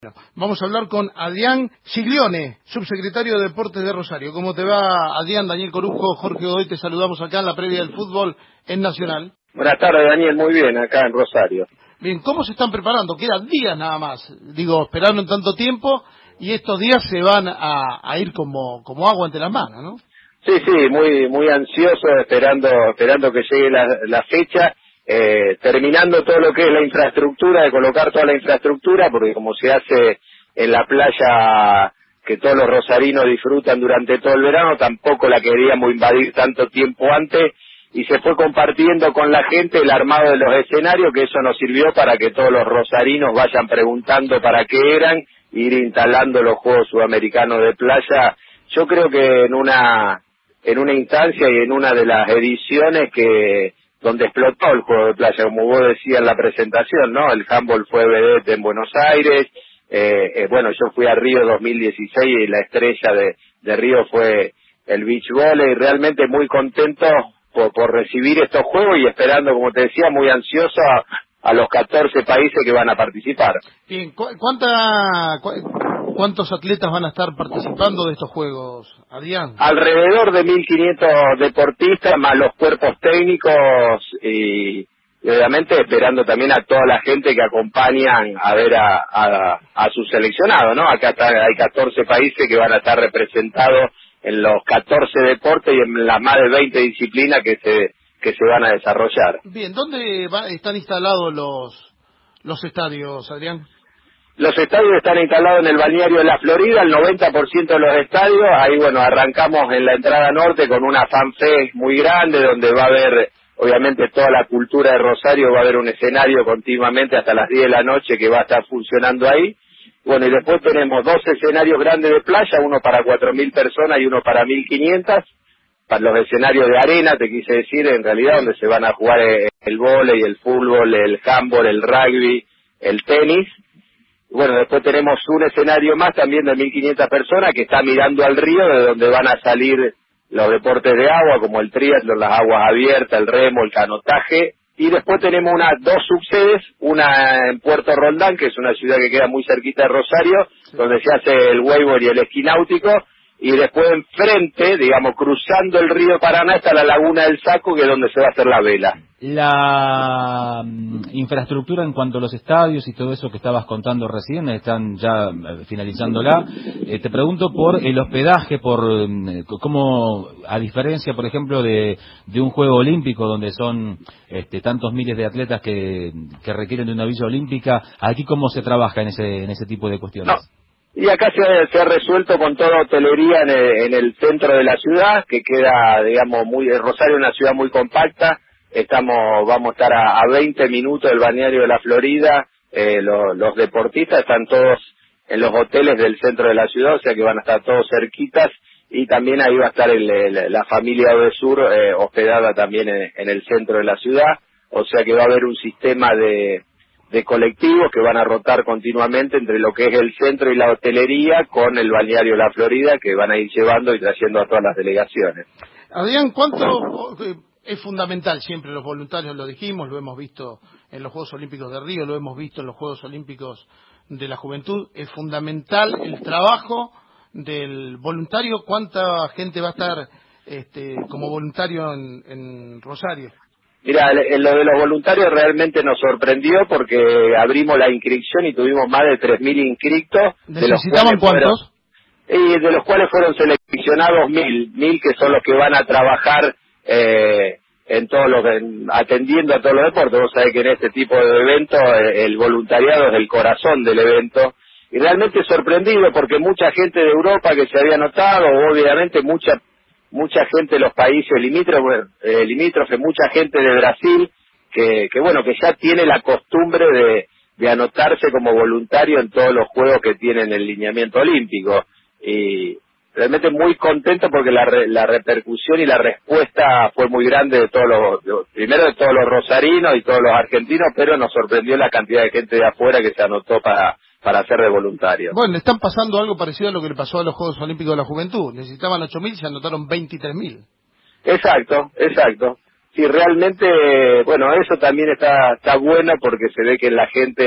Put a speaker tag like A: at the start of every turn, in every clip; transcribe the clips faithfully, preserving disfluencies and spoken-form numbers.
A: Bueno, vamos a hablar con Adrián Giglione, subsecretario de Deportes de Rosario. ¿Cómo te va, Adrián? Daniel Corujo, Jorge Godoy, te saludamos acá en la previa del fútbol en Nacional.
B: Buenas tardes, Daniel, muy bien, acá en Rosario.
A: Bien, ¿cómo se están preparando? Quedan días nada más. Digo, esperaron tanto tiempo y estos días se van a, a ir como, como agua entre las manos, ¿no?
B: Sí, sí, muy muy ansioso, esperando esperando que llegue la, la fecha. Eh, terminando todo lo que es la infraestructura, de colocar toda la infraestructura, porque como se hace en la playa que todos los rosarinos disfrutan durante todo el verano, tampoco la queríamos invadir tanto tiempo antes, y se fue compartiendo con la gente el armado de los escenarios, que eso nos sirvió para que todos los rosarinos vayan preguntando para qué eran, ir instalando los Juegos Sudamericanos de Playa. Yo creo que en una en una instancia y en una de las ediciones que donde explotó el juego de playa, como vos decías en la presentación, ¿no? El handball fue vedette en Buenos Aires, eh, eh, bueno, yo fui a Río dos mil dieciséis y la estrella de, de Río fue el beach volley, realmente muy contento por, por recibir estos juegos y esperando, como te decía, muy ansioso a, a los catorce países que van a participar.
A: Bien, ¿cu cuánta, cu ¿cuántos atletas van a estar participando de estos juegos, Adrián?
B: Alrededor de mil quinientos deportistas, más los cuerpos técnicos y, y obviamente esperando también a toda la gente que acompañan a ver a, a, a su seleccionado, ¿no? Acá está, hay catorce países que van a estar representados en los catorce deportes y en las más de veinte disciplinas que se que se van a desarrollar.
A: Bien, ¿dónde va, están instalados los los estadios, Adrián?
B: Los estadios están instalados en el balneario de la Florida, el noventa por ciento de los estadios. Ahí, bueno, arrancamos en la entrada norte con una fanfest muy grande, donde va a haber, obviamente, toda la cultura de Rosario, va a haber un escenario continuamente hasta las diez de la noche que va a estar funcionando ahí. Bueno, y después tenemos dos escenarios grandes de playa, uno para cuatro mil personas y uno para mil quinientas. Para los escenarios de arena, te quise decir, en realidad, donde se van a jugar el vóley, el fútbol, el handball, el rugby, el tenis. Bueno, después tenemos un escenario más también de mil quinientas personas que está mirando al río, de donde van a salir los deportes de agua, como el triatlón, las aguas abiertas, el remo, el canotaje. Y después tenemos unas dos subsedes, una en Puerto Roldán, que es una ciudad que queda muy cerquita de Rosario, sí, donde se hace el wakeboard y el esquí náutico. Y después enfrente, digamos, cruzando el río Paraná, está la Laguna del Saco, que es donde se va a hacer la vela.
C: La um, infraestructura en cuanto a los estadios y todo eso que estabas contando recién, están ya eh, finalizándola. Eh, te pregunto por el hospedaje, por um, cómo, a diferencia, por ejemplo, de, de un juego olímpico, donde son este, tantos miles de atletas que, que requieren de una visa olímpica, ¿aquí cómo se trabaja en ese, en ese tipo de cuestiones?
B: No. Y acá se, se ha resuelto con toda hotelería en el, en el centro de la ciudad, que queda, digamos, muy, Rosario es una ciudad muy compacta. Estamos, vamos a estar a, a veinte minutos del balneario de la Florida. Eh, lo, los deportistas están todos en los hoteles del centro de la ciudad, o sea que van a estar todos cerquitas. Y también ahí va a estar el, el, la familia Odesur eh, hospedada también en, en el centro de la ciudad. O sea que va a haber un sistema de de colectivos que van a rotar continuamente entre lo que es el centro y la hotelería con el balneario La Florida, que van a ir llevando y trayendo a todas las delegaciones.
A: Adrián, ¿cuánto es fundamental siempre los voluntarios? Lo dijimos, lo hemos visto en los Juegos Olímpicos de Río, lo hemos visto en los Juegos Olímpicos de la Juventud. Es fundamental el trabajo del voluntario. ¿Cuánta gente va a estar este, como voluntario en, en Rosario?
B: Mira, lo de los voluntarios realmente nos sorprendió porque abrimos la inscripción y tuvimos más de tres mil inscritos.
A: ¿Necesitaban cuántos?
B: Y de los cuales fueron seleccionados mil, mil que son los que van a trabajar eh, en todos los, en, atendiendo a todos los deportes. Vos sabés que en este tipo de eventos eh, el voluntariado es el corazón del evento. Y realmente sorprendido porque mucha gente de Europa que se había anotado, obviamente mucha mucha gente de los países limítrofes, eh, limítrofe, mucha gente de Brasil, que, que bueno, que ya tiene la costumbre de, de anotarse como voluntario en todos los juegos que tienen el lineamiento olímpico. Y realmente muy contento porque la, la repercusión y la respuesta fue muy grande de todos los, de, primero de todos los rosarinos y todos los argentinos, pero nos sorprendió la cantidad de gente de afuera que se anotó para para ser de voluntario.
A: Bueno, le están pasando algo parecido a lo que le pasó a los Juegos Olímpicos de la Juventud. Necesitaban ocho mil, se anotaron veintitrés mil.
B: Exacto, exacto. Sí, realmente, bueno, eso también está está bueno porque se ve que la gente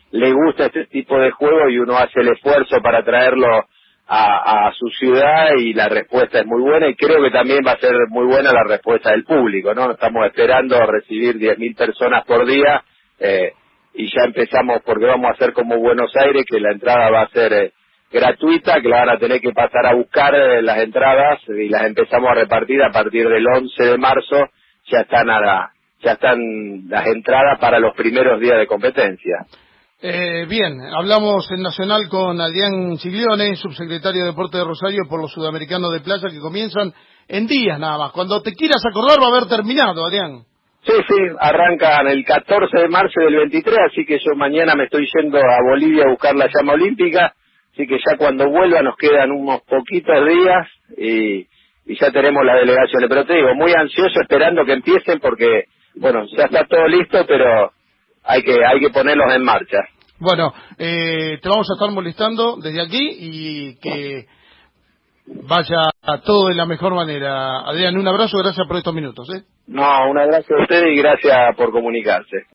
B: le gusta este tipo de juego y uno hace el esfuerzo para traerlo a, a su ciudad y la respuesta es muy buena y creo que también va a ser muy buena la respuesta del público, ¿no? Estamos esperando recibir diez mil personas por día eh, y ya empezamos porque vamos a hacer como Buenos Aires, que la entrada va a ser eh, gratuita, que la van a tener que pasar a buscar eh, las entradas y las empezamos a repartir a partir del once de marzo, ya están a la, ya están las entradas para los primeros días de competencia.
A: Eh, bien, hablamos en Nacional con Adrián Ciglione, subsecretario de Deporte de Rosario, por los sudamericanos de playa que comienzan en días nada más. Cuando te quieras acordar va a haber terminado, Adrián.
B: Sí, sí, arrancan el catorce de marzo del veintitrés, así que yo mañana me estoy yendo a Bolivia a buscar la llama olímpica, así que ya cuando vuelva nos quedan unos poquitos días y, y ya tenemos las delegaciones. Pero te digo, muy ansioso esperando que empiecen porque, bueno, ya está todo listo, pero hay que hay que ponerlos en marcha.
A: Bueno, eh, te vamos a estar molestando desde aquí y que vaya todo de la mejor manera. Adrián, un abrazo, gracias por estos minutos. ¿eh?
B: No, un abrazo a ustedes y gracias por comunicarse.